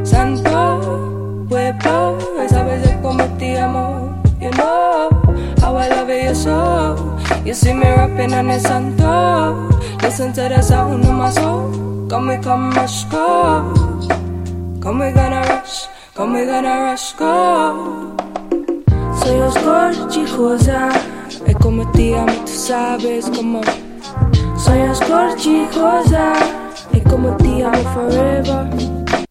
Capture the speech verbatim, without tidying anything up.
Santo pueblo, esa vez como te amo. You know how I love you so. You see me rapping on the Santo. Listen to the sound of my soul. Come we come rush go. Come we gonna rush. Come we gonna rush go. Soy oscuro, chicosa. Es como te amo, tú sabes como. Soy oscuro, chicosa. Es como te amo forever.